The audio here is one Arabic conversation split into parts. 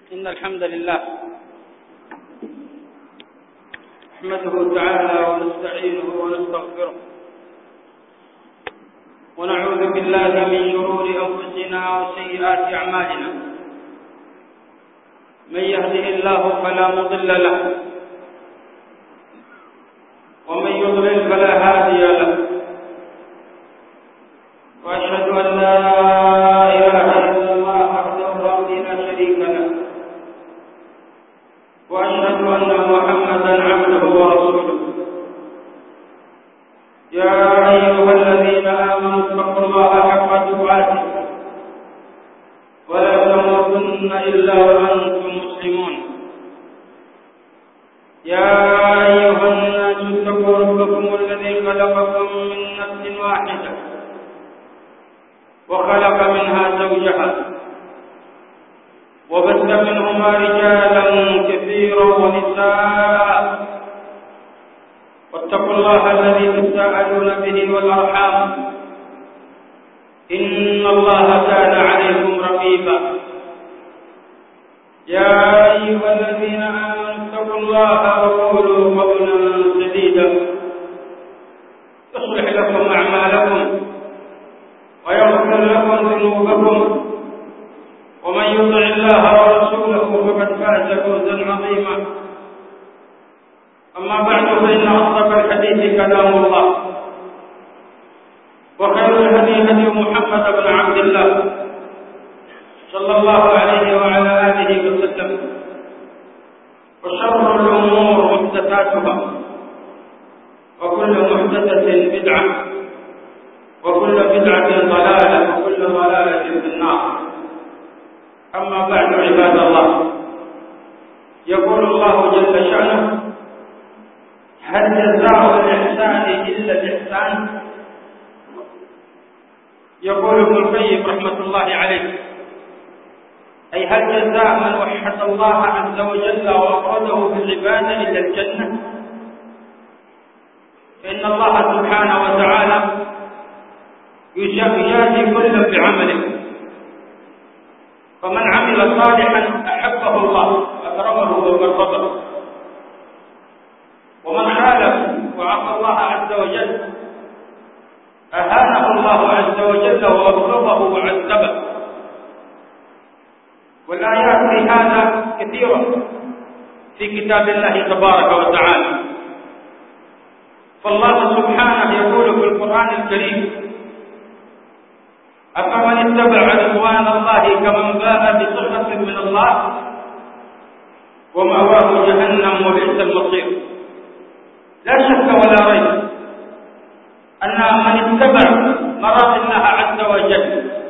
إن الحمد لله نحمده تعالى ونستعينه ونستغفره ونعوذ بالله من شرور أنفسنا وسيئات أعمالنا. من يهده الله فلا مضل له ومن يضلل فلا هادي له، وأشهد أن لا إله إلا الله وحده لا شريك له، وأشهد أن محمدا عبده ورسوله. يا أيها الذين آمنوا اتقوا الله حق تقاته ولا تموتن إلا وأنتم مسلمون. يا أيها الناس اتقوا ربكم الذي خلقكم من نفس واحدة وخلق منها زوجها وبث منهما رجالا كثيرا ونساء، واتقوا الله الذي تساءلون به والأرحام إن الله كان عليكم رقيبا. يا أيها الذين آمنوا اتقوا الله وقولوا قولا سديدا يصلح لكم أعمالكم ويغفر لكم ذنوبكم، ومن يطع الله ورسوله فقد فاز فوزا عظيما. أما بعد، فإن أصدق الحديث كلام الله، وخير الهدي هدي محمد بن عبد الله صلى الله عليه وعلى آله وسلم، وشر الأمور محدثاتها، وكل محدثة بدعة، وكل بدعة ضلالة، وكل ضلالة في النار. أما بعد، عباد الله، يقول الله جل شأنه: هل جزاء الإحسان إلا الإحسان؟ يقول ابن القيم رحمة الله عليه: أي هل جزاء من وحد الله عز وجل وأفرده بالعبادة إلا الجنة؟ فإن الله سبحانه وتعالى يجازي كلا بعمله، فمن عمل صالحا أحبه الله أكرمه وقربه، ومن خالف وعصى الله عز وجل أهانه الله عز وجل وأبغضه وعذبه. والآيات في هذا كثيرة في كتاب الله تبارك وتعالى. فالله سبحانه يقول في القرآن الكريم: أفمن اتبع رضوان الله كمن باء بسخط من الله ومأواه جهنم وبئس المصير. لا شك ولا ريب أن من اتبع مراد الله عز وجل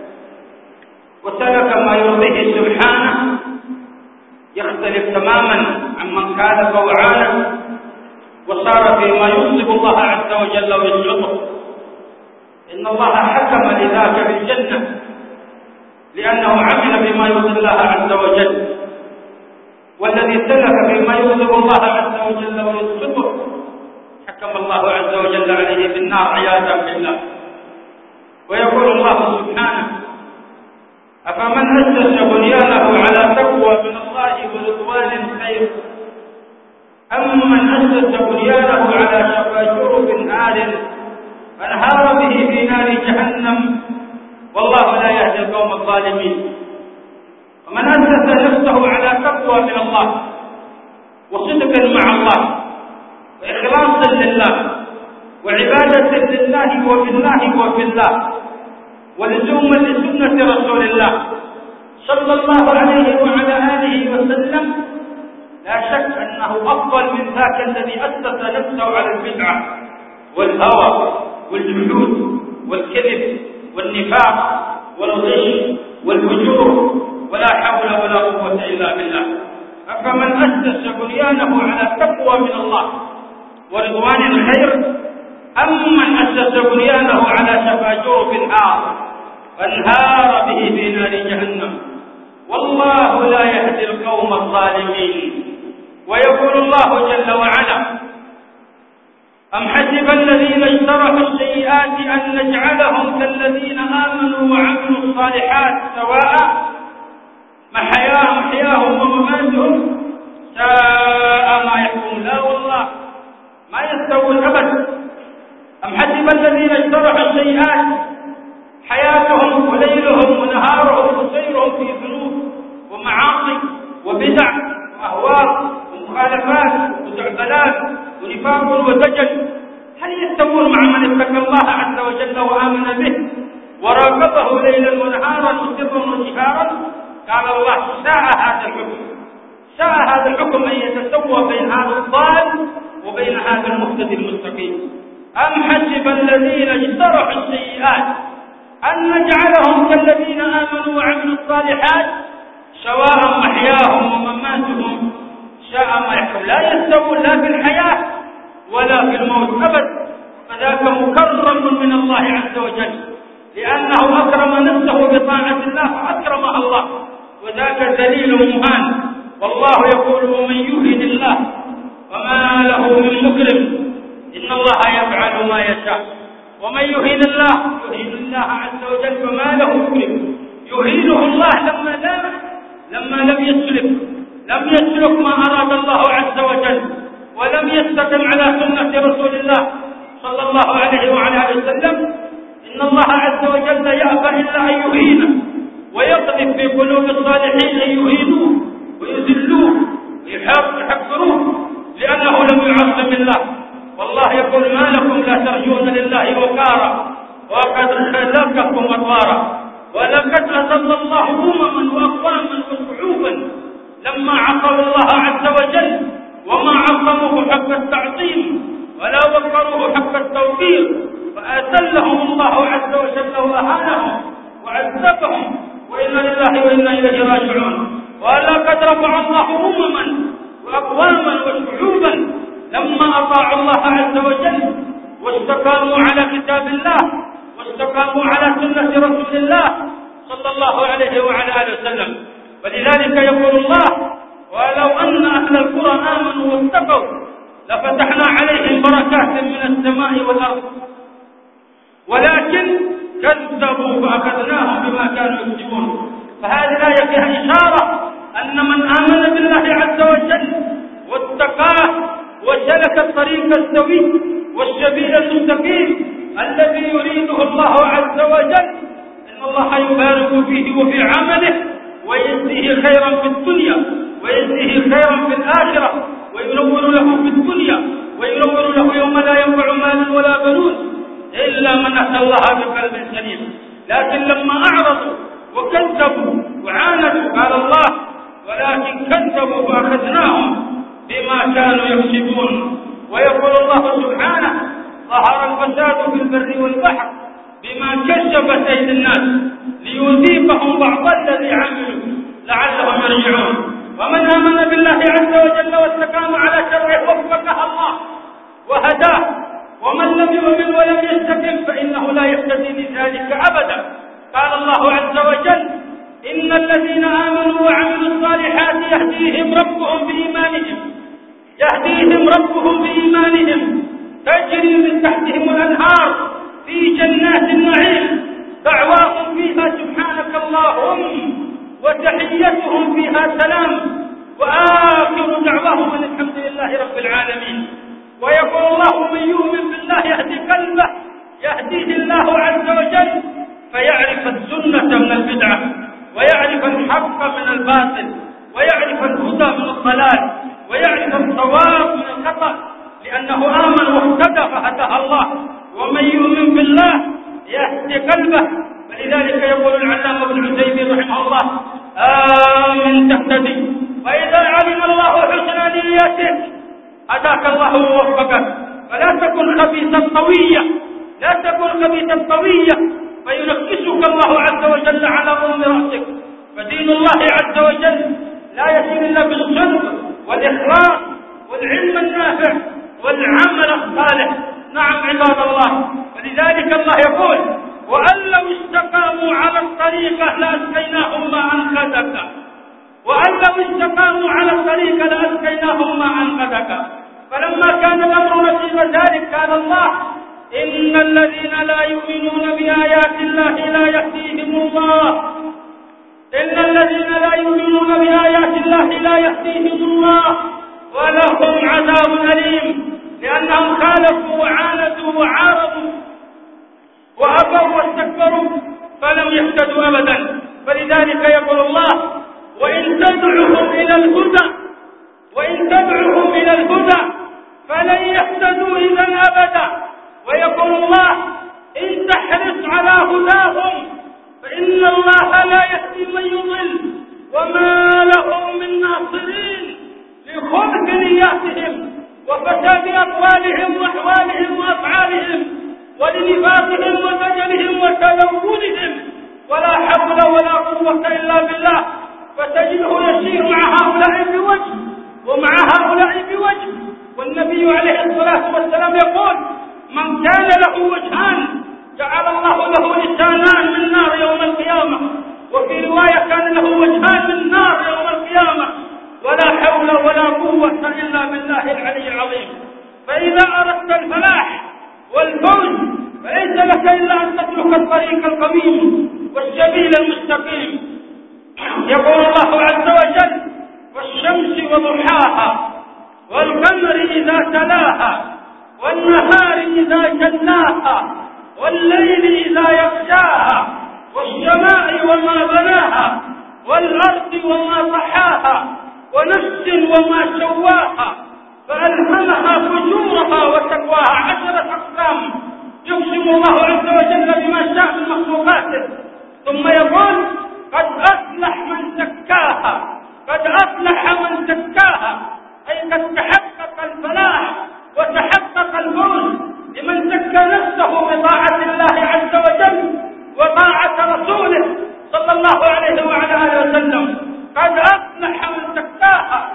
وسلك ما يرضيه سبحانه يختلف تماما عمن خالف وعانى وصار فيما يغضب الله عز وجل ويسخطه. إن الله حكم لذاك بالجنة لأنه عمل بما يرضي الله عز وجل، والذي سلك فيما يغضب الله عز وجل ويسخطه حكم الله عز وجل عليه بالنار عياذا بالله. ويقول الله سبحانه: أفمن أسس بنيانه على تقوى من الله ورضوان خير أم من أسس بنيانه على شفا جرف نار فانهار به في نار جهنم والله لا يهدي القوم الظالمين. ومن أسس نفسه على تقوى من الله وصدق مع الله وإخلاص لله وعبادة لله وبالله وبالله ولزوما لسنة رسول الله صلى الله عليه وعلى آله وسلم، لا شك أنه أفضل من ذاك الذي أسس نفسه على البدعة والهوى والجحود والكذب والنفاق والغش والفجور، ولا حول ولا قوة إلا بالله. أفمن أسس بنيانه على تقوى من الله ورضوان خير أم من أسس بنيانه على شفا جرف نار فانهار به في نار جهنم والله لا يهدي القوم الظالمين. ويقول الله جل وعلا: أم حسب الذين اجترحوا السيئات أن نجعلهم كالذين آمنوا وعملوا الصالحات سواء محياهم يستوون أبدا. أم حسب الذين اجترحوا السيئات حياتهم وليلهم ونهارهم وسيرهم في ذنوب ومعاصي وبدع وأهواء ومخالفات وزعبلات ونفاق وزجل، هل يستوون مع من اتقى الله عز وجل وآمن به وراقبه ليلا ونهارا وسرا وجهارا؟ قال الله: شاء هذا الحكم، شاء هذا الحكم أن يتسوى بين هذا الضال وبين هذا المهتدي المستقيم. أم حسب الذين اجترحوا السيئات أن نجعلهم كالذين آمنوا وعملوا الصالحات سواء محياهم ومماتهم شاء ما يحكم. لا يستوون لا في الحياة ولا في الموت أبدا، فذاك مكرم من الله عز وجل لأنه أكرم نفسه بطاعة الله فأكرمها الله، وذاك ذليل مهان. والله يقول: ومن يهن الله وما له من مكرم إن الله يفعل ما يشاء. ومن يهين الله عز وجل فما له مكرم. يهينه الله لما لم يسلك ما أراد الله عز وجل، ولم يستقم على سنة رسول الله صلى الله عليه وعلى آله وسلم. إن الله عز وجل يأبى إلا أن يهينه ويقذف في قلوب الصالحين أن يهينوه ويذلوه ويحقروه لأنه لم يعظم الله. والله يقول: ما لكم لا ترجون لله وقارا وقد خلقكم أطوارا. ولقد أضل الله أمما وأقواما وشعوبا لما عصوا الله عز وجل وما عظموه حق التعظيم ولا وقروه حق التوقير، فأذلهم الله عز وجل وأهانهم وعذبهم، وإنا لله وإنا إليه راجعون. ولقد رفع الله أمما وأقواما وشعوبا لما أطاعوا الله عز وجل واستقاموا على كتاب الله واستقاموا على سنة رسول الله صلى الله عليه وعلى آله وسلم. ولذلك يقول الله: ولو أن أهل القرى آمنوا واتقوا لفتحنا عليهم بركات من السماء والأرض ولكن كذبوا فأخذناهم بما كانوا يكسبون. فهذه الآية فيها إشارة أن من آمن بالله عز وجل واتقاه وسلك الطريق السوي والسبيل المستقيم الذي يريده الله عز وجل، إن الله يبارك فيه وفي عمله ويجزيه خيرا في الدنيا ويجزيه خيرا في الآخرة، وينور له في الدنيا وينور له يوم لا ينفع مال ولا بنون إلا من أتى الله بقلب سليم. لكن لما أعرضوا وكذبوا وعاندوا قال الله: ولكن كذبوا فأخذناهم بما كانوا يكسبون. ويقول الله سبحانه: ظهر الفساد في البر والبحر بما كسبت أيدي الناس ليذيقهم بعض الذي عملوا لعلهم يرجعون. ومن آمن بالله عز وجل واستقام على شرعه وفقه الله وهداه، ومن لم يؤمن ولم يستقم فإنه لا يهتدي لذلك أبدا. قال الله عز وجل: إن الذين آمنوا وعملوا الصالحات يهديهم ربهم بإيمانهم تجري من تحتهم الأنهار في جنات النعيم دعواهم فيها سبحانك اللهم وتحيتهم فيها سلام وآخر دعواهم أن الحمد لله رب العالمين. ويقول الله: من يؤمن بالله يهدي قلبه يهديه الله عز وجل فيعرف السنة من البدعة ويعرف الحق من الباطل ويعرف الهدى من الضلال ويعرف الصواب من الخطأ، لأنه آمن واهتدى فهداه الله. ومن يؤمن بالله يهدي قلبه. فلذلك يقول العلامة ابن عثيمين رحمه الله: آمن تهتدي. فإذا علم الله حسن نيتك هداك الله ووفقك. فلا تكن خبيثا قويا فينكسك الله عز وجل على أم رأسك. فدين الله عز وجل لا يتم إلا بالصدق والإخلاص والعلم النافع والعمل الصالح. نعم عباد الله. ولذلك الله يقول: وأن لو استقاموا على الطريقة لأسقيناهم ماء غدقا. وأن لو استقاموا على الطريقة لأسقيناهم ماء غدقا. فلما كان الأمر نصيب ذلك قال الله: إن الذين لا يؤمنون بآيات الله لا يهديهم الله. إن الذين لا يؤمنون بآيات الله لا يهديهم الله ولهم عذاب أليم. لأنهم خالفوا وعاندوا وعارضوا وأبوا واستكبروا فلم يهتدوا أبدا. فلذلك يقول الله: وإن تدعوهم إلى الهدى فلن يهتدوا إذا أبدا. ويقول الله: إن تحرص على هداهم فإن الله لا يهدي من يضل وما لهم من ناصرين لخبث نياتهم وفساد أقوالهم وأحوالهم وأفعالهم ولنفاقهم ودجلهم وتلونهم، ولا حول ولا قوة إلا بالله. فتجده يسير مع هؤلاء بوجه ومع هؤلاء بوجه. والنبي عليه الصلاة والسلام يقول: من كان له وجهان جعل الله له لسانان من نار يوم القيامة. وفي رواية: كان له وجهان من نار يوم القيامة. ولا حول ولا قوة إلا بالله العلي العظيم. فإذا أردت الفلاح والفوز فليس لك إلا أن تسلك الطريق القويم والسبيل المستقيم. يقول الله عز وجل: والشمس وضحاها والقمر إذا تلاها والنهار إذا جلاها والليل إذا يغشاها والسماء وما بناها والأرض وما طحاها ونفس وما سواها فألهمها فجورها وتقواها. 10 أقسام يقسم الله عز وجل بما شاء من مخلوقاته، ثم يقول: قد أفلح من زكاها. قد أفلح من زكاها أي قد تحقق الفلاح وتحقق الفوز لمن زكى نفسه بطاعة الله عز وجل وطاعة رسوله صلى الله عليه وعلى آله وسلم. قد أفلح من زكاها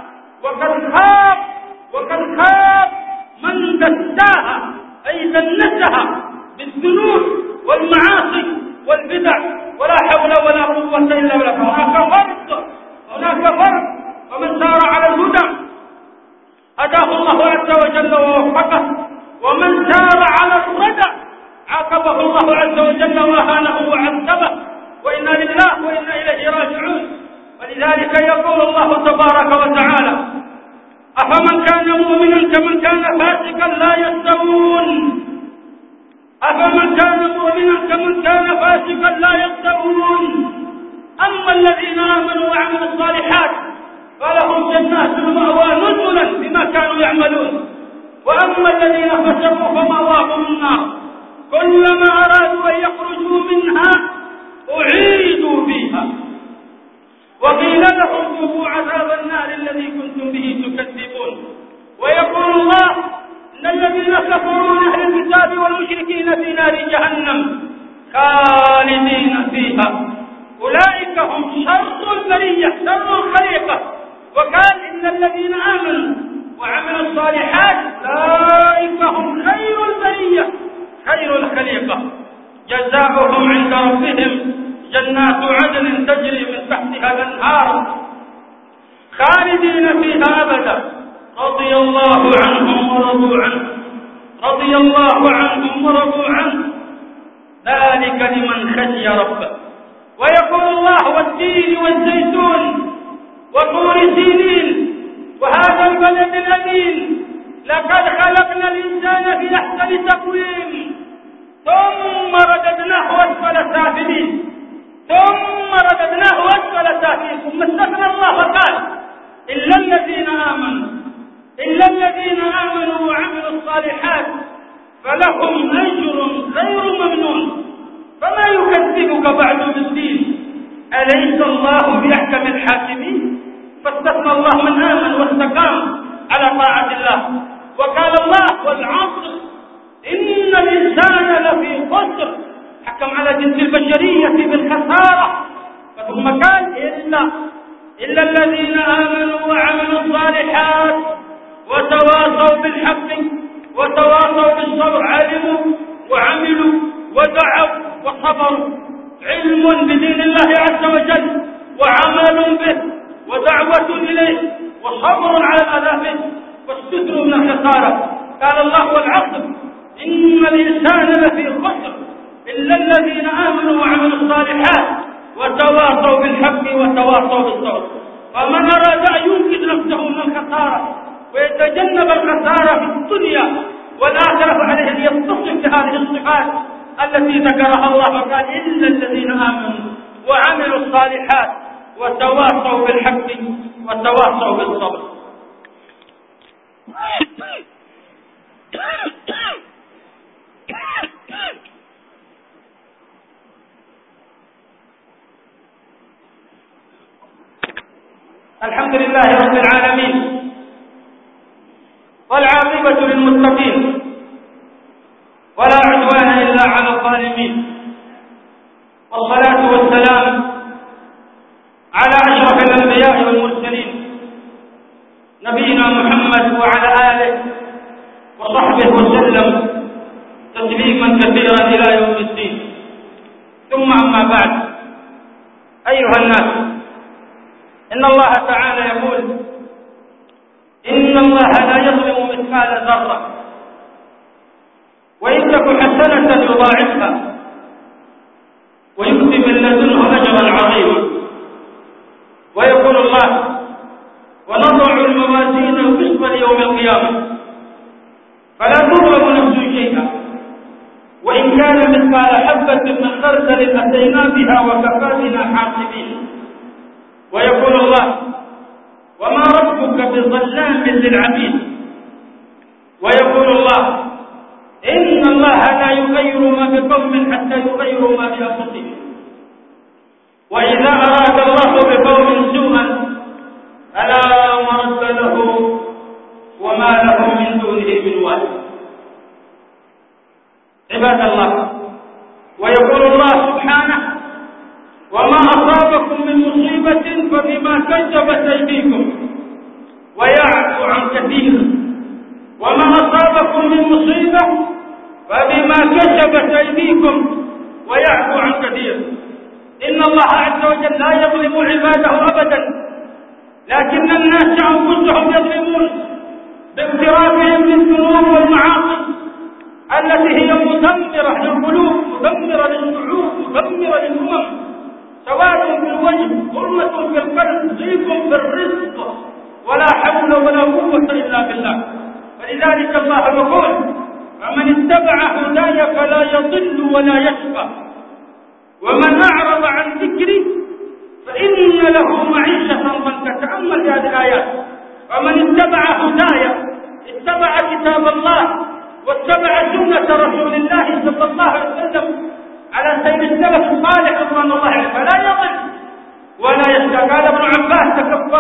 وقد خاب من دساها أي دنسها بالذنوب والمعاصي والبدع. ولا حول ولا قوة إلا بالله. هناك فرق. ومن سار على الهدى هداه الله عز وجل ووفقه، ومن سار على الردى عاقبه الله عز وجل وأهانه وعذبه. وإنا لله وإنا إليه راجعون. ولذلك يقول الله تبارك وتعالى: أفمن كان مؤمنا كمن كان فاسقا لا يستوون. أفمن كان مؤمنا كمن كان فاسقا لا يستوون. أما الذين آمنوا وعملوا الصالحات فلهم جنات المأوى نزلا بما كانوا يعملون. وأما الذين فسقوا فمأواهم النار كلما أرادوا أن يخرجوا منها أعيدوا فيها وقيل لهم ذوقوا عذاب النار الذي كنتم به تكذبون. ويقول الله: إن الذين كفروا من أهل الكتاب والمشركين في نار جهنم خالدين فيها أولئك هم شر البرية، شر الخليقة. وقال: إن الذين آمنوا وعملوا الصالحات أولئك هم خير البرية، خير الخليقة. جزاؤهم عند ربهم جنات عدن تجري من تحتها الأنهار خالدين فيها أبدا رضي الله عنهم ورضوا عنه. رضي الله عنهم ورضوا عنه ذلك لمن خشي ربه. ويقول الله: والتين والزيتون وطور سينين وهذا البلد الأمين لقد خلقنا الإنسان في أحسن تقويم ثم رددناه أسفل سافلين ثم استثنى الله وقال: إلا الذين آمنوا وعملوا الصالحات فلهم أجر غير ممنون. فما يكذبك بعد بالدين؟ أليس الله بأحكم الحاكمين؟ فاستثنى الله من آمن واستقام على طاعة الله. وقال الله: والعصر إن الإنسان لفي خسر. حكم على جنس البشرية بالخسارة. ثم قال: إلا الذين آمنوا وعملوا الصالحات وتواصوا بالحق وتواصوا بالصبر. علموا وعملوا ودعوا وصبروا. علم بدين الله عز وجل وعمل به ودعوة إليه وصبر على الأذى به والستر من الخسارة. قال الله: والعصر إن الإنسان لفي خسر إلا الذين آمنوا وعملوا الصالحات وتواصوا بالحق وتواصوا بالصبر. فمن أراد أن ينقذ نفسه من الخسارة ويتجنب الخسارة في الدنيا والآخرة، عليه أن يتصف بهذه الصفات التي ذكرها الله وقال إلا الذين آمنوا وعملوا الصالحات وتواصوا بالحق وتواصوا بالصبر. الحمد لله رب العالمين، والعاقبة للمتقين، ولا عدوان إلا على الظالمين، والصلاة والسلام على أشرف الأنبياء والمرسلين نبينا محمد وعلى آله وصحبه وسلم تسليما كثيرا إلى يوم الدين. ثم أما بعد، أيها الناس، إن الله تعالى يقول إن الله لا يظلم مثقال ذرة وإن تك حسنة يضاعفها ويؤتي من لدنه أجرا عظيما. ويقول الله ونضع الموازين القسط ليوم القيامة فلا تظلم نفس شيئا وإن كان مثقال حبة من خردل أتينا بها وكفى بنا حاسبين. ويقول الله وما ربك بظلام للعبيد. ويقول الله إن الله لا يغير ما بقوم حتى يغيروا ما بأنفسهم وإذا أراد الله بقوم سوءا فلا مرد له وما لهم من دونه من وال. عباد الله، ويقول الله سبحانه وما أصابكم من مصيبة فبما كسبت أيديكم ويعفو عن كثير. وما أصابكم من مصيبة فبما كسبت أيديكم ويعفو عن كثير. إن الله عز وجل لا يظلم عباده أبدا، لكن الناس أنفسهم يظلمون باقترافهم بالذنوب والمعاصي التي هي مدمرة للقلوب، مدمرة للشعوب، مدمرة للأمم، سواد في الوجه، ظلمة في القلب، ضيق في الرزق، ولا حول ولا قوة إلا بالله. فلذلك الله يقول فمن اتبع هداي فلا يضل ولا يشقى ومن أعرض عن ذكري فإن له معيشة ضنكا. تأمل هذه الآيات. ومن اتبع هداي اتبع كتاب الله واتبع سنة رسول الله صلى الله عليه وسلم على سير السلف الصالح رضوان الله عليه فلا يضل ولا يشقى. قال ابن عباس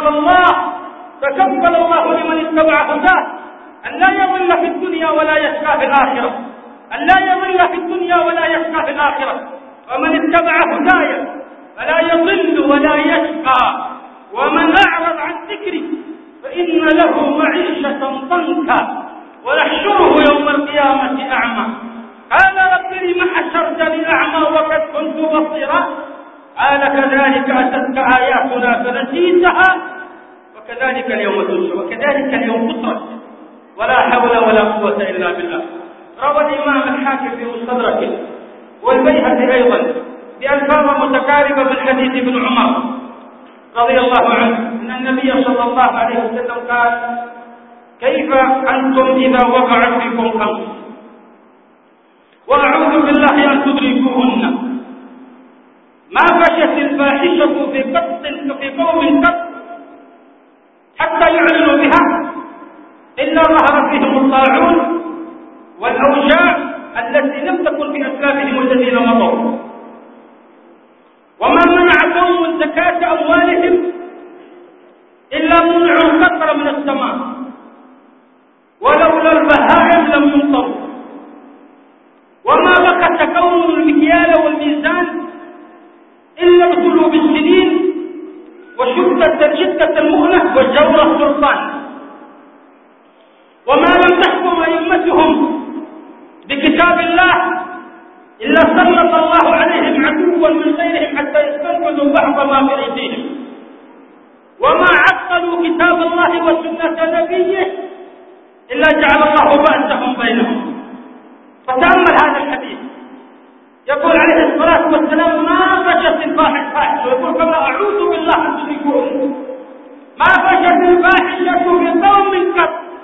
تكفل الله لمن اتبع هداه أن لا يضل في الدنيا ولا يشقى في الآخرة، أن لا يضل في الدنيا ولا يشقى في الآخرة. ومن اتبع هداي فلا يضل ولا يشقى ومن أعرض عن ذكري فإن له معيشة ضنكا ونحشره يوم القيامة أعمى. قال رب لم حشرتني أعمى وقد كنت بصيرا قال كذلك أتتك آياتنا فنسيتها وكذلك اليوم تنسى وكذلك اليوم تترك ولا حول ولا قوة إلا بالله. روى الإمام الحاكم في مستدركه والبيهقي أيضا بألفاظ متقاربة من حديث ابن عمر رضي الله عنه أن النبي صلى الله عليه وسلم قال كيف أنتم إذا وقعت بكم خمس وأعوذ بالله أن تدركوهن ما فشت الفاحشة في قوم قط حتى يعلنوا بها إلا ظهر فيهم الطاعون والأوجاع التي لم تكن في أسلافهم الذين مضوا. وما منع قوم زكاة أموالهم إلا منعوا القطر من السماء ولولا البهائم لم يمطروا. وما بخس قوم المكيال والميزان إلا ابتلوا بالسنين وشدة المهلة وجور السلطان. وما لم تحكم أئمتهم بكتاب الله إلا سلط الله عليهم عدوا من غيرهم حتى يستنفذوا بعض ما في أيديهم. وما عطلوا كتاب الله وسنة نبيه إلا جعل الله بأسهم بينهم. فتأمل هذا الحديث يقول عليه الصلاة والسلام ما فشت الفاحشة ويقول كما أعوذ بالله أن تشركون ما فشت الفاحشة في قوم قط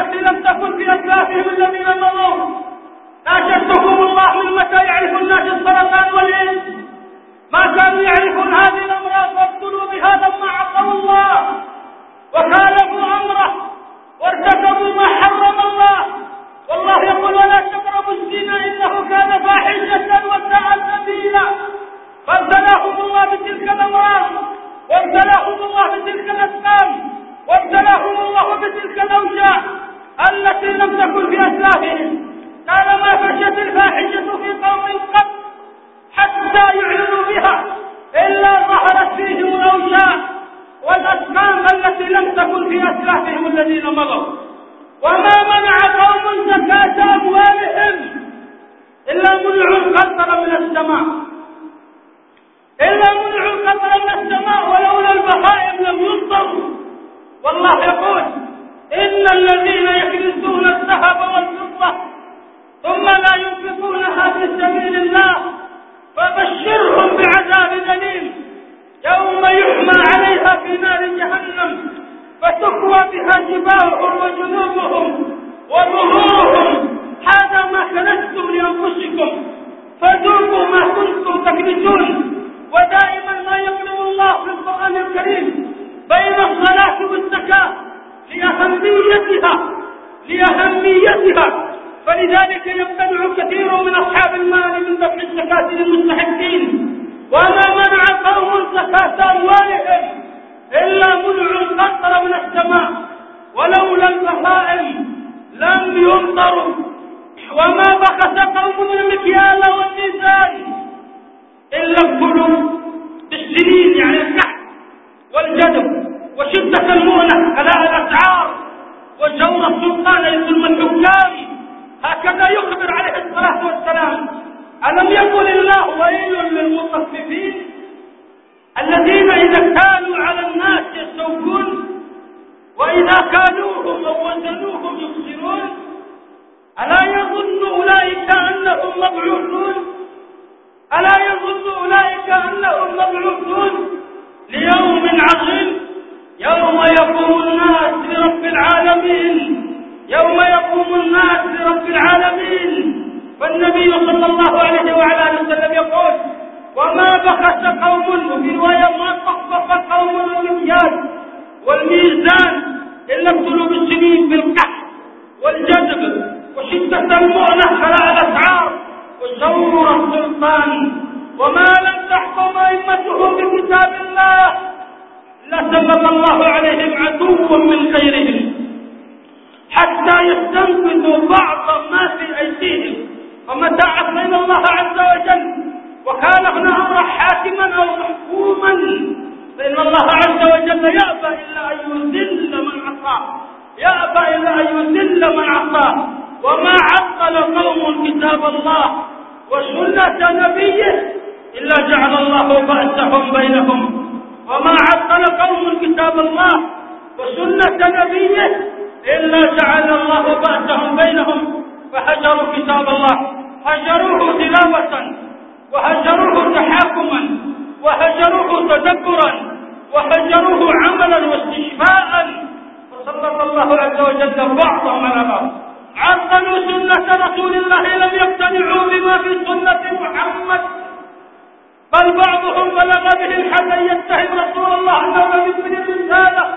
التي لم تكن في أسلافهم الذين مضوا. ناشدتكم الله من متى يعرف الناس السرطان والإيدز؟ ما كانوا يعرفون هذه الأمراض وابتلوا بها لما عصوا الله وخالفوا أمره وارتكبوا ما حرم الله. والله يقول ولا تقربوا الزنا إنه كان فاحشة وساء سبيلا. فابتلاهم الله بتلك الأمراض وابتلاهم الله بتلك الأسقام وابتلاهم الله بتلك الأوجاع التي لم تكن في أسلافهم. كان ما فشت الفاحشة في قوم قط حتى يعلنوا بها إلا ظهرت فيهم الأوجاع والأسقام التي لم تكن في أسلافهم الذين مضوا. وما منع قوم زكاة أموالهم إلا منعوا القطر من السماء، إلا منعوا القطر من السماء ولولا البهائم لم يمطروا. والله يقول إن الذين يكنزون الذهب والفضة ثم لا ينفقونها في سبيل الله فبشرهم بعذاب أليم يوم يحمى عليها في نار جهنم فتكوى بها جباههم وجنوبهم وظهورهم هذا ما كنزتم لأنفسكم فذوقوا ما كنتم تكنزون. ودائما ما يقرأ الله في القرآن الكريم بين الصلاة والزكاة لأهميتها، فلذلك يمتنع كثير من أصحاب المال من دفع الزكاة للمستحقين. وما منع قوم زكاة أموالهم إلا منعوا القطر من السماء ولولا البهائم لم يمطروا. وما بخس قوم المكيال والميزان إلا ابتلوا بالسنين يعني الكحل والجدب وشدة المؤنة غلاء الأسعار وجور السلطان يظلم الحكام. هكذا يخبر عليه الصلاة والسلام. ألم يقل الله ويل للمطففين الذين إذا كانوا على الناس يستوفون وإذا كالوهم أو وزنوهم يخسرون. ألا يظن أولئك أنهم مبعوثون؟ ألا يظن أولئك أنهم مبعوثون ليوم عظيم يوم يقوم الناس لرب العالمين، يوم يقوم الناس لرب العالمين. فالنبي صلى الله عليه وعلى آله وسلم يقول وما بخس قوم، وفي رواية ما صفق قوم المكيال والميزان إلا ابتلوا بالسنين بالقحط والجذب وشدة المؤنة غلاء الأسعار وجور السلطان. وما لم تحكم أئمتهم بكتاب الله لسلط الله عليهم عدوا من غيرهم حتى يستنفذوا بعض ما في أيديهم. ومتى عصينا الله عز وجل وخالفنا أمره حاكما أو محكوما فإن الله عز وجل يأبى إلا أن يذل من عصاه، يأبى إلا أن يذل من عصاه. وما عطل قوم كتاب الله وسنة نبيه إلا جعل الله بأسهم بينهم. وما عطل قوم كتاب الله وسنة نبيه إلا جعل الله بأسهم بينهم فهجروا كتاب الله، هجروه تلاوة وهجروه تحاكما وهجروه تدبرا وهجروه عملا واستشفاء. فسلط الله عز وجل بعضهم على بعض. عطلوا سنة رسول الله لم يقتنعوا بما في سنة محمد، بل بعضهم بلغ به الحد أن يتهم رسول الله أنه لم يكمل الرسالة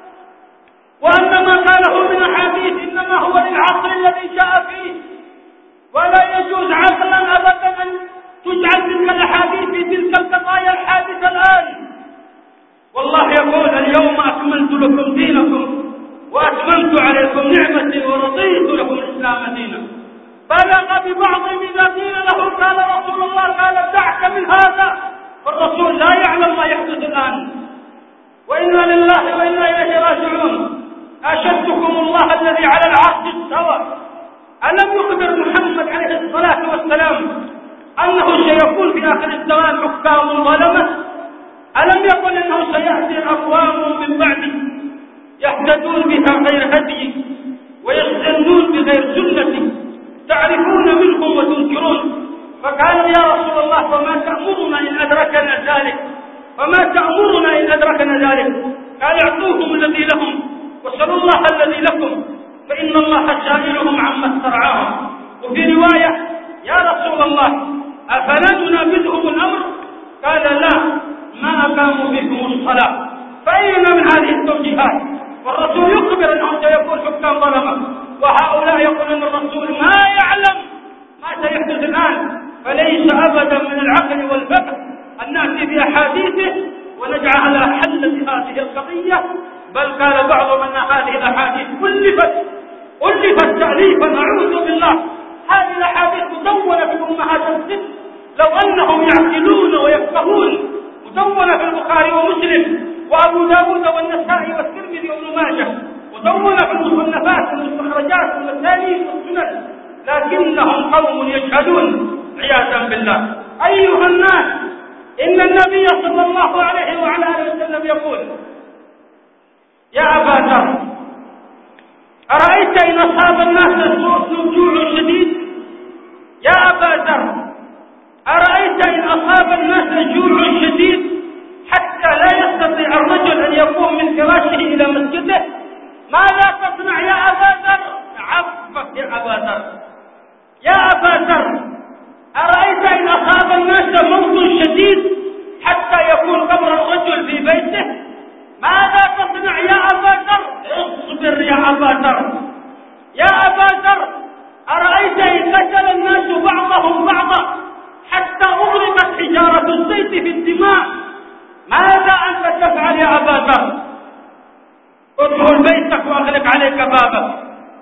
وأن ما قاله من أحاديث إنما هو للعصر الذي جاء فيه، ولا يجوز عقلا أبدا أن تجعل تلك الأحاديث في تلك القضايا الحادثة الآن. والله يقول اليوم أكملت لكم دينكم وأتممت عليكم نعمتي ورضيت لكم الإسلام دينا. بلغ ببعضهم إذا قيل له قال رسول الله قال دعك من هذا، فالرسول لا يعلم ما يحدث الآن. وإنا لله وإنا إليه راجعون. أشهدكم الله الذي على العرش استوى. ألم يخبر محمد عليه الصلاة والسلام أنه سيكون في آخر الزمان حكام ظلمة؟ ألم يقل أنه سيأتي أقوام من بعده يهتدون بها غير هدي ويستنون بغير سنة تعرفون منهم وتنكرون؟ فقالوا يا رسول الله فما تأمرنا إن أدركنا ذلك؟ فما تأمرنا إن أدركنا ذلك؟ قال اعطوهم الذي لهم وسلوا الله الذي لكم فإن إن الله سائلهم عما استرعاهم. وفي رواية: يا رسول الله أفلا ننابذهم الأمر؟ قال: لا، ما أقاموا بكم الصلاة. فأين من هذه التوجيهات؟ والرسول يخبر أنهم سيكون حكام ظلمة، وهؤلاء يقولون الرسول ما يعلم ما سيحدث الآن. فليس أبدا من العقل والفقه أن نأتي بأحاديثه ونجعلها حلا لهذه القضية، بل قال بعضهم أن هذه الأحاديث ألفت تأليفا، أعوذ بالله. هذه الأحاديث مدونة في أمهات الست، لو أنهم يعقلون ويفقهون، مدونة في البخاري ومسلم وأبو داود والنسائي والترمذي وابن ماجه، مدونة في المصنفات والمستخرجات والمسانيد والسنن، لكنهم قوم يجهلون عياذا بالله. أيها الناس، إن النبي صلى الله عليه وعلى آله وسلم يقول: يا أبا ذر أرأيت إن أصاب الناس جوع شديد؟ يا أبا ذر أرأيت إن أصاب الناس جوع شديد حتى لا يستطيع الرجل أن يقوم من فراشه إلى مسجده، ماذا تصنع يا أبا ذر؟ عفك يا أبا ذر. يا أبا ذر أرأيت إن أصاب الناس موت شديد حتى يكون قبر الرجل في بيته، ماذا تصنع يا أبا ذر؟ اصبر يا أبا ذر. يا أبا ذر أرأيت إن قتل الناس بعضهم بعضا حتى أغرقت حجارة الزيت في الدماء، ماذا أنت تفعل يا أبا ذر؟ ادخل بيتك وأغلق عليك بابك.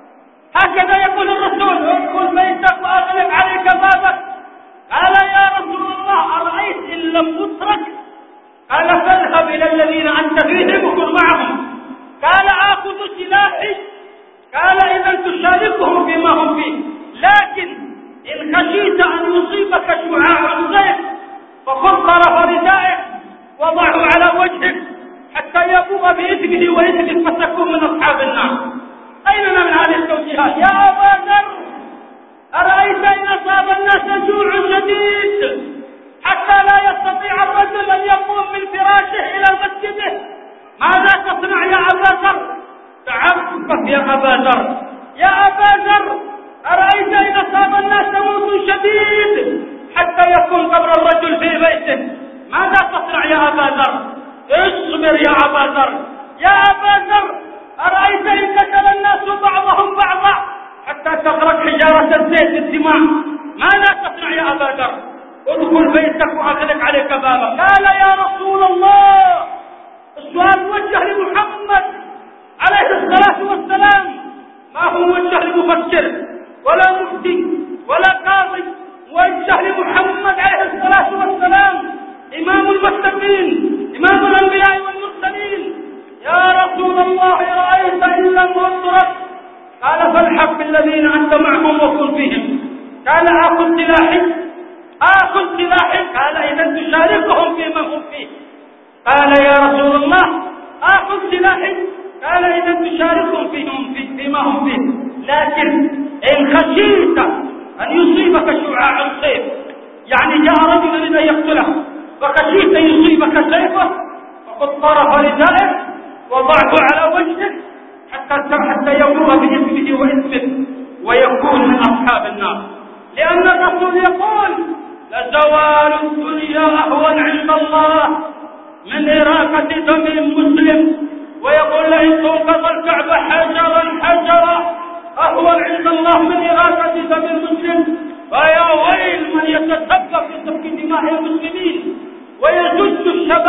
هكذا يقول الرسول: ادخل بيتك وأغلق عليك بابك. قال: يا رسول الله أرأيت إن لم تترك؟ قال: فاذهب إلى الذين أنت فيهم وكن معهم. قال: آخذ سلاحي؟ قال: إذا تشاركهم فيما هم فيه، لكن إن خشيت أن يصيبك شعاع السيف فخذ طرف ردائك وضعه على وجهك حتى يبوغ بإثمه وإثمك فتكون من أصحاب النار. أيننا من هذه التوجيهات؟ يا أبا ذر أرأيت إن أصاب الناس جوع شديد حتى لا يستطيع الرجل أن يقوم من فراشه إلى مسجده، ماذا تصنع يا أبا ذر؟ تعفف يا أبا ذر. يا أبا ذر أرأيت إن أصاب الناس موت شديد حتى يكون قبر الرجل في بيته، ماذا تصنع يا أبا ذر؟ اصبر يا أبا ذر. يا أبا ذر أرأيت إن قتل الناس بعضهم بعضا حتى تغرق حجارة الزيت الدماء، ماذا تصنع يا أبا ذر؟ ادخل بيتك وأغلق عليك بابك. قال: يا رسول الله السؤال موجه لمحمد عليه الصلاة والسلام، ما هو موجه لمفكر ولا مفتي ولا قاضي، موجه لمحمد عليه الصلاة والسلام، إمام المتقين، إمام الأنبياء والمرسلين. يا رسول الله رأيت إن لم أترك؟ قال: فالحق بالذين أنت معهم وكن فيهم. قال: آخذ سلاحي؟ آخذ سلاحي؟ قال: إذا تشاركهم فيما هم فيه. قال: يا رسول الله آخذ سلاحي؟ قال: إذا تشاركهم فيما هم فيه، لكن إن خشيت أن يصيبك شعاع السيف، يعني جاء رجل يريد أن يقتله فخشيت أن يصيبك سيفه، فخذ طرف ردائك وضعه على وجهك حتى يبلغ باسمه واسمه ويكون من أصحاب النار. لأن الرسول يقول: لزوال الدنيا أهون عند الله من إراقة دم مسلم، ويقول: لئن توقظ الكعبة حجرا أهون عند الله من إراقة دم المسلم. فيا ويل من يتسبب في سفك دماء المسلمين ويزج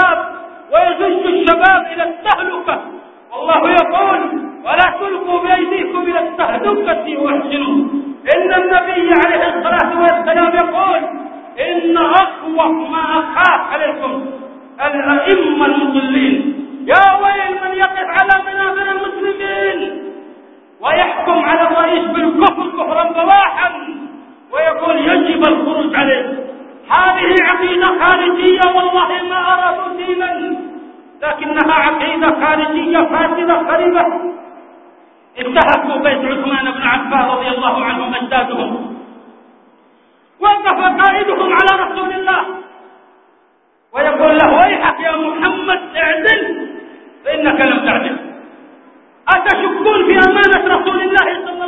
الشباب إلى التهلكة. والله يقول: ولا تلقوا بأيديكم إلى التهلكة واحسنوا. إن النبي عليه الصلاة والسلام يقول: إن أخوف ما أخاف عليكم الأئمة المضلين. يا ويل من يقف على منابر المسلمين ويحكم على الرئيس بالكفر كفرا بواحا ويقول يجب الخروج عليه. هذه عقيدة خارجية، والله ما أرادوا دينا، لكنها عقيدة خارجية فاسدة خريبة. انتهكوا بيت عثمان بن عفان رضي الله عنهم أجدادهم، وقف قائدهم على رسول الله ويقول له: ويحك يا محمد اعدل فإنك لم تعدل. أتشكون في أمانة رسول الله صلى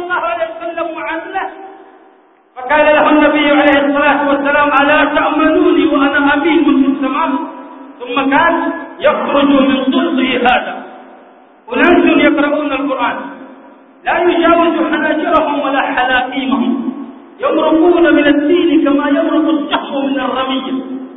حناجرهم ولا حلاقيمهم، يمرقون من الدين كما يمرق السهم من الرمية.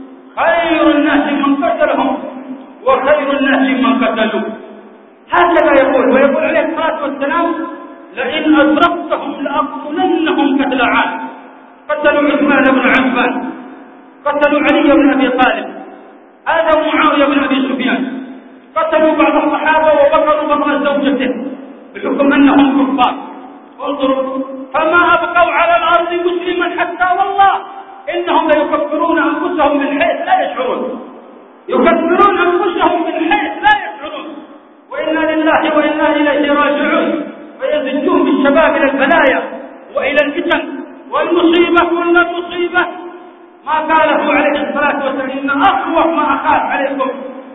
خير الناس من قتلهم وخير الناس من قتلوا. هكذا يقول. ويقول عليه الصلاة والسلام: لئن أدركتهم لأقتلنهم قتل عاد. قتلوا عثمان بن عفان، قتلوا علي بن أبي طالب، هذا معاوية بن أبي سفيان، قتلوا بعض الصحابة وبقروا بطن زوجته بحكم أنهم كفار. انظروا، فما أبقوا على الأرض مسلما حتى والله إنهم ليكفرون أنفسهم من حيث لا يشعرون، يكفرون أنفسهم من حيث لا يشعرون. وإنا لله وإنا إليه راجعون. ويزجون بالشباب إلى البلايا وإلى الفتن والمصيبة. كل المصيبة ما قاله عليه الصلاة والسلام: إن أخوف ما أخاف عليكم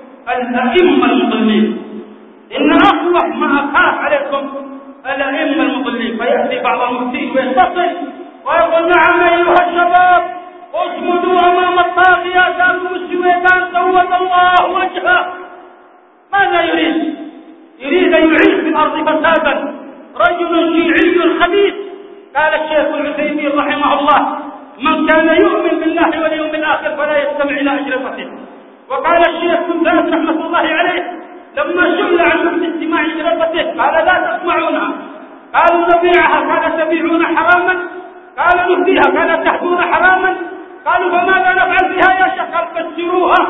الأئمة المضلين. إن أخوف ما أخاف عليكم الأئمة المضلين. فيأتي بعض المفتين ويتصل ويقول: نعم أيها الشباب، اصمدوا أمام الطاغية ذات السويدان سود الله وجهه. ماذا يريد؟ يريد أن يعيش في الأرض فسادا. رجل شيعي خبيث. قال الشيخ العثيمين رحمه الله: من كان يؤمن بالله واليوم الآخر فلا يستمع إلى أجربته. وقال الشيخ بن باز رحمة الله عليه لما سئل عن حكم استماع أجربته قال: لا تسمعونها. قالوا: نبيعها. قال: تبيعون حراما. قالوا: نهديها. قال: تهدون حراما. قالوا: فماذا نفعل بها يا شيخ؟ قال: فسروها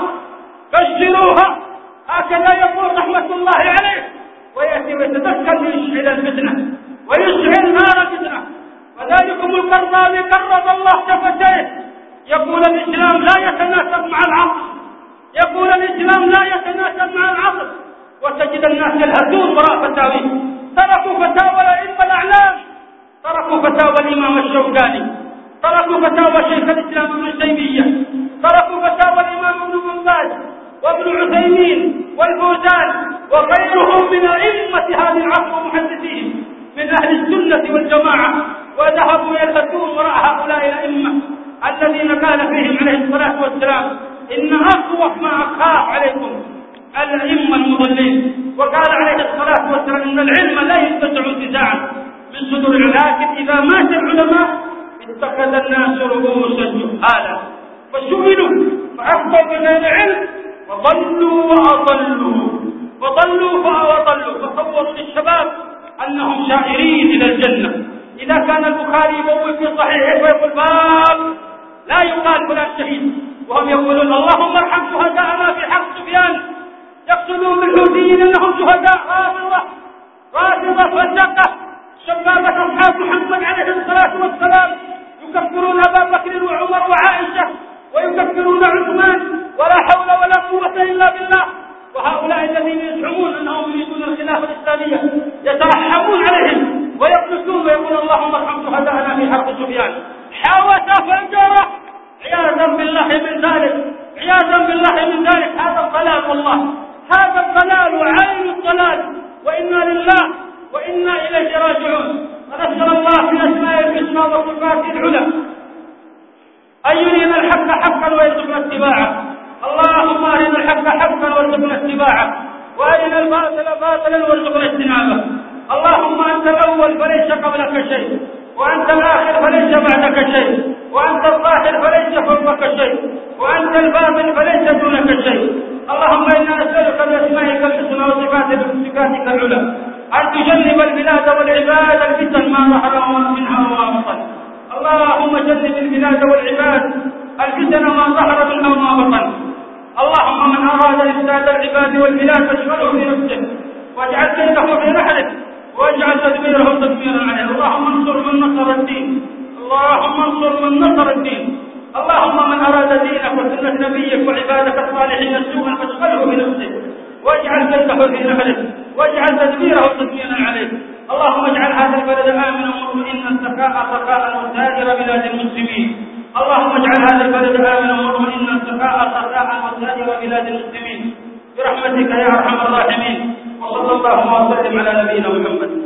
فسروها. هكذا يقول رحمة الله عليه. ويأتي ويتذكر ليشعل الفتنة ويشعل نار الفتنة. وذلكم القرضاوي قرض الله شفتيه، يقول: الإسلام لا يتناسب مع العقل. يقول: الإسلام لا يتناسب مع العقل. وتجد الناس يلهثون وراء فتاويه. تركوا فتاوى الأئمة الأعلام، تركوا فتاوى الإمام الشوكاني، تركوا فتاوى شيخ الإسلام ابن تيمية، تركوا فتاوى الإمام ابن باز وابن عثيمين والفوزان وغيرهم من أئمة هذا العصر ومحدثيهم من أهل السنة والجماعة، وذهبوا يلهثون وراء هؤلاء الأئمة الذين قال فيهم عليه الصلاة والسلام: إن أخوف ما أخاف عليكم الأئمة المضلين. وقال عليه الصلاة والسلام: إن العلم لا ينتزع انتزاعا من صدور، لكن إذا مات العلماء اتخذ الناس رؤوسا جهالا فسئلوا فأخطأوا بغير علم وضلوا وأضلوا وضلوا فأضلوا. فصوروا للشباب أنهم شائرين إلى الجنة. إذا كان البخاري يبوي في صحيحه ويقول باب لا يقال فلان شهيد، وهم يقولون: اللهم ارحم شهداءنا في حق سفيان. يقصدون بالحوثيين أنهم شهداء رافضة فسقة شبابة أصحاب محمد عليه الصلاة والسلام، يكفرون أبا بكر وعمر وعائشة ويكفرون عثمان، ولا حول ولا قوة إلا بالله. وهؤلاء الذين يزعمون أنهم يريدون الخلافة الإسلامية يترحمون عليهم ويقنطون ويقولون: اللهم ارحم شهداءنا في حرب سفيان. حاوة فجرة. عياذا بالله من ذلك، عياذا بالله من ذلك. هذا الضلال، والله هذا الضلال وعين الضلال. وإنا لله وإنا إليه راجعون. ونسأل الله في أسماء الحسنى وصفاته العلى أن يرينا الحق حقا ويرزقنا اتباعه. اللهم أرنا الحق حقا وارزقنا اتباعه، وأرنا الباطل باطلا وارزقنا اجتنابه. اللهم أنت الأول فليس قبلك شيء، وأنت الآخر فليس بعدك شيء، وأنت الظاهر فليس فوقك شيء، وأنت الباطن فليس دونك شيء. اللهم إنا نسألك بأسمائك الحسنى وصفاتك العلى أن تجنب البلاد والعباد الفتن ما ظهر منها وما بطن. اللهم جنب البلاد والعباد الفتن ما ظهر منها وما بطن. اللهم من أراد إفساد العباد والبلاد فاشغله في نفسه، واجعل كيده في نحره، واجعل تدبيره تدميرا عليه. اللهم انصر من نصر الدين، اللهم انصر من نصر الدين. اللهم من أراد دينك وسنة نبيك وعبادك الصالحين سوءا فاشغله في نفسه، واجعل كيده في نحره، واجعل تدبيره تدميرا عليه. اللهم اجعل هذا البلد آمنا مطمئنا سخاء وسائر بلاد المسلمين. اللهم اجعل هذا البلد آمنا مطمئنا سخاء وسائر بلاد المسلمين برحمتك يا أرحم الراحمين. وصلى الله وسلم على نبينا محمد.